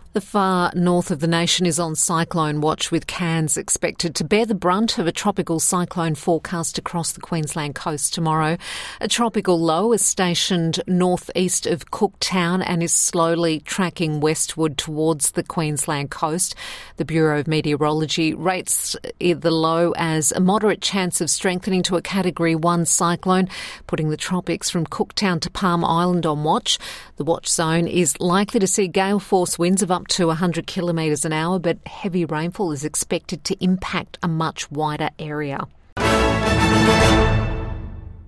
The far north of the nation is on cyclone watch, with Cairns expected to bear the brunt of a tropical cyclone forecast across the Queensland coast tomorrow. A tropical low is stationed northeast of Cooktown and is slowly tracking westward towards the Queensland coast. The Bureau of Meteorology rates the low as a moderate chance of strengthening to a Category 1 cyclone, putting the tropics from Cooktown to Palm Island on watch. The watch zone is likely to see gale force winds of up to 100 kilometres an hour, but heavy rainfall is expected to impact a much wider area.